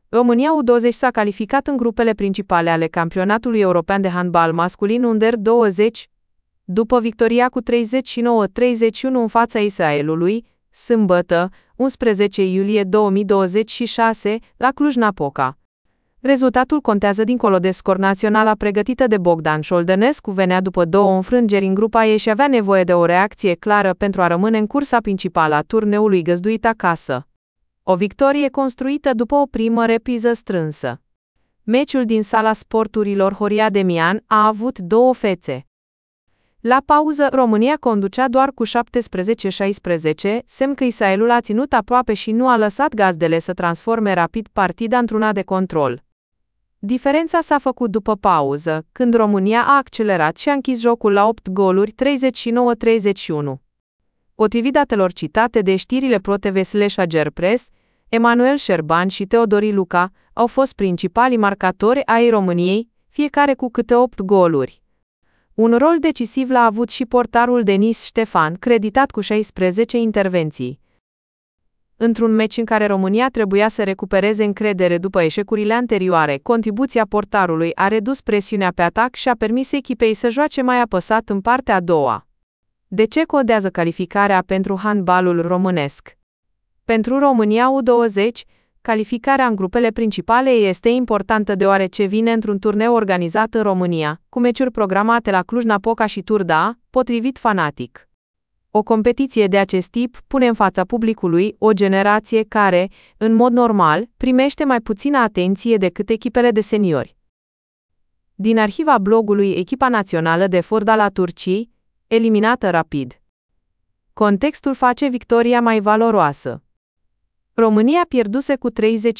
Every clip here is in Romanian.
România U20 s-a calificat în grupele principale ale campionatului european de handbal masculin Under 20, după victoria cu 39-31 în fața Israelului, sâmbătă, 11 iulie 2026, la Cluj-Napoca. Rezultatul contează dincolo de scor. Naționala pregătită de Bogdan Șoldănescu venea după două înfrângeri în grupa ei și avea nevoie de o reacție clară pentru a rămâne în cursa principală a turneului găzduit acasă. O victorie construită după o primă repriză strânsă. Meciul din Sala Sporturilor Horia Demian a avut două fețe. La pauză, România conducea doar cu 17-16, semn că Israelul a ținut aproape și nu a lăsat gazdele să transforme rapid partida într-una de control. Diferența s-a făcut după pauză, când România a accelerat și a închis jocul la 8 goluri, 39-31. Potrivit datelor citate de știrile ProTV/Agerpres, Emanuel Șerban și Teodori Luca au fost principalii marcatori ai României, fiecare cu câte 8 goluri. Un rol decisiv l-a avut și portarul Denis Ștefan, creditat cu 16 intervenții. Într-un meci în care România trebuia să recupereze încredere după eșecurile anterioare, contribuția portarului a redus presiunea pe atac și a permis echipei să joace mai apăsat în partea a doua. De ce codează calificarea pentru handbalul românesc? Pentru România U20, calificarea în grupele principale este importantă deoarece vine într-un turneu organizat în România, cu meciuri programate la Cluj-Napoca și Turda, potrivit Fanatic. O competiție de acest tip pune în fața publicului o generație care, în mod normal, primește mai puțină atenție decât echipele de seniori. Din arhiva blogului Echipa Națională de Fotbal a Turciei, eliminată rapid. Contextul face victoria mai valoroasă. România pierduse cu 34-36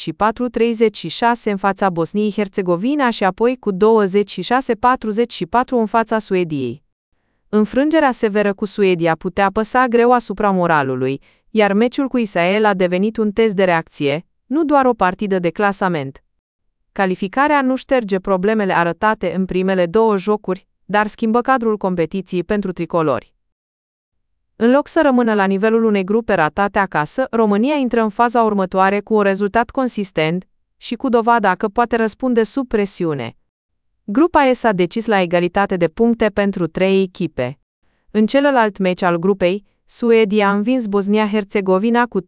în fața Bosniei-Herțegovina și apoi cu 26-44 în fața Suediei. Înfrângerea severă cu Suedia putea apăsa greu asupra moralului, iar meciul cu Israel a devenit un test de reacție, nu doar o partidă de clasament. Calificarea nu șterge problemele arătate în primele două jocuri, dar schimbă cadrul competiției pentru tricolori. În loc să rămână la nivelul unei grupe ratate acasă, România intră în faza următoare cu un rezultat consistent și cu dovada că poate răspunde sub presiune. Grupa E s-a decis la egalitate de puncte pentru 3 echipe. În celălalt meci al grupei, Suedia a învins Bosnia-Herțegovina cu 38-24.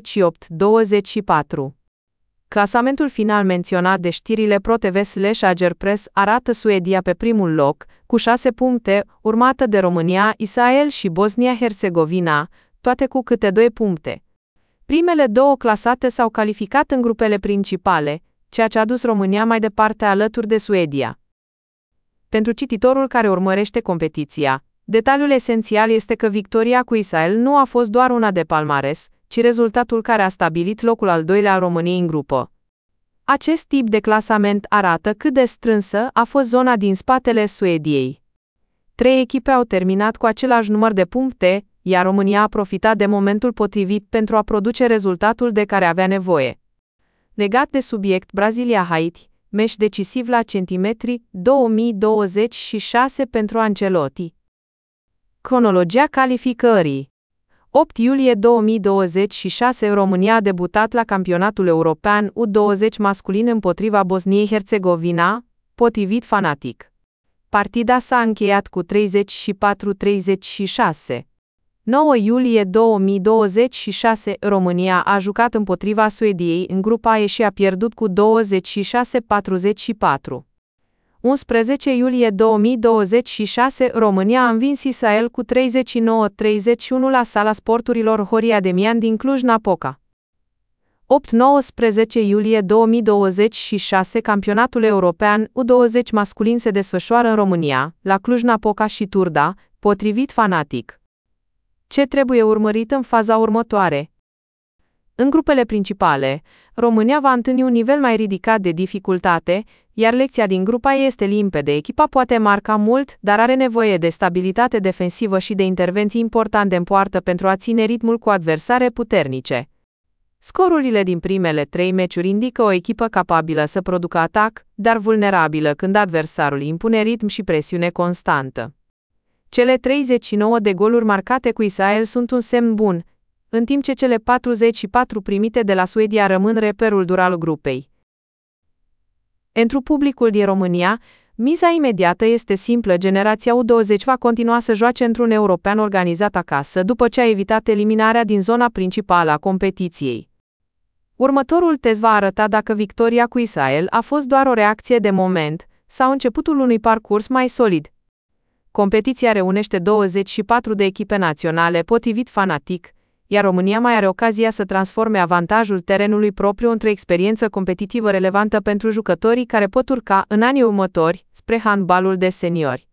Clasamentul final menționat de știrile ProTV/Agerpres arată Suedia pe primul loc, cu 6 puncte, urmată de România, Israel și Bosnia-Herțegovina, toate cu câte 2 puncte. Primele două clasate s-au calificat în grupele principale, ceea ce a dus România mai departe alături de Suedia. Pentru cititorul care urmărește competiția, detaliul esențial este că victoria cu Israel nu a fost doar una de palmares, ci rezultatul care a stabilit locul al doilea al României în grupă. Acest tip de clasament arată cât de strânsă a fost zona din spatele Suediei. 3 echipe au terminat cu același număr de puncte, iar România a profitat de momentul potrivit pentru a produce rezultatul de care avea nevoie. Legat de subiect Brazilia-Haiti, meci decisiv la centimetri, 2026 pentru Ancelotti. Cronologia calificării. 8 iulie 2026 România a debutat la campionatul european U20 masculin împotriva Bosniei-Herțegovina, potrivit Fanatic. Partida s-a încheiat cu 34-36. 9 iulie 2026 România a jucat împotriva Suediei în grupa E și a pierdut cu 26-44. 11 iulie 2026 România a învins Israel cu 39-31 la Sala Sporturilor Horia Demian din Cluj-Napoca. 8-19 iulie 2026 Campionatul European U20 masculin se desfășoară în România, la Cluj-Napoca și Turda, potrivit Fanatic. Ce trebuie urmărit în faza următoare? În grupele principale, România va întâlni un nivel mai ridicat de dificultate, iar lecția din grupa E este limpede. Echipa poate marca mult, dar are nevoie de stabilitate defensivă și de intervenții importante în poartă pentru a ține ritmul cu adversare puternice. Scorurile din primele 3 meciuri indică o echipă capabilă să producă atac, dar vulnerabilă când adversarul impune ritm și presiune constantă. Cele 39 de goluri marcate cu Israel sunt un semn bun, în timp ce cele 44 primite de la Suedia rămân reperul dur al grupei. Pentru publicul din România, miza imediată este simplă: generația U20 va continua să joace într-un european organizat acasă, după ce a evitat eliminarea din zona principală a competiției. Următorul test va arăta dacă victoria cu Israel a fost doar o reacție de moment sau începutul unui parcurs mai solid. Competiția reunește 24 de echipe naționale, potrivit Fanatic, iar România mai are ocazia să transforme avantajul terenului propriu într-o experiență competitivă relevantă pentru jucătorii care pot urca în anii următori spre handbalul de seniori.